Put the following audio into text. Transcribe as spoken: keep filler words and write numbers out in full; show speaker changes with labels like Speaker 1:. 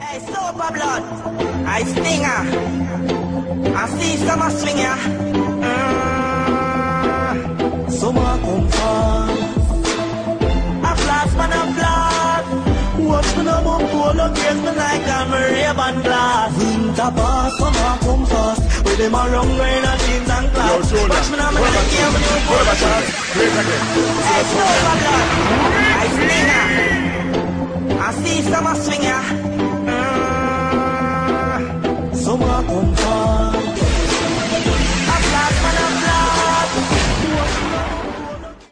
Speaker 1: Hey, super blood. I stinger. I see some swing ya. Mm. Summer come fast. A flash man a flash. Watch me no more polo gaze me like I'm a Ray-Ban glass. Winter pass, summer come fast. With them a run rain and jeans and clothes. Watch me now me like game with you polo shots. Hey, super blood. I stinger. I see some swing ya.